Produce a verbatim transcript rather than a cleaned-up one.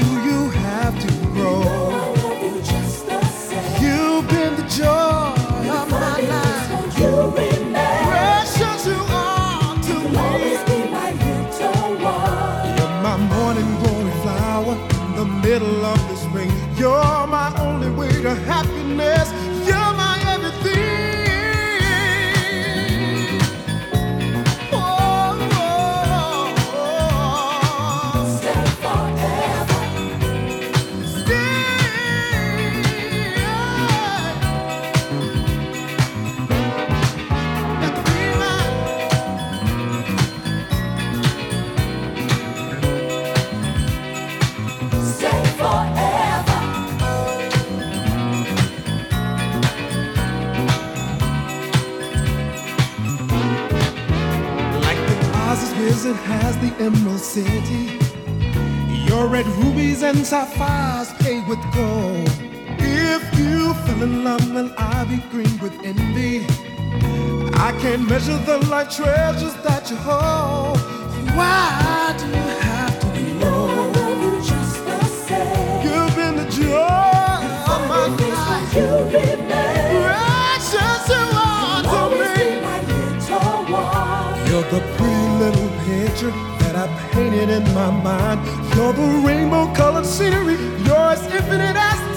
you have to grow. I love you just the same. You've been the joy of my life. You remain. Precious you are to You'll me. always be my little one. You're my morning glory flower in the middle of the spring. You're my only way to happiness. You're my everything. Oh, oh, oh. Stay forever. Stay forever. Like the Oz's wizard has the Emerald City, your red rubies and sapphires paid with gold. If you fell in love, well, I'll be green with envy. I can't measure the life treasures that you hold. Why do you have to be I low? love you just the same. You've been the joy of my life. You remain. Precious you are to Always me. be my little one. You're the pretty little picture that I painted in my mind. You're the rainbow colored scenery. You're as infinite as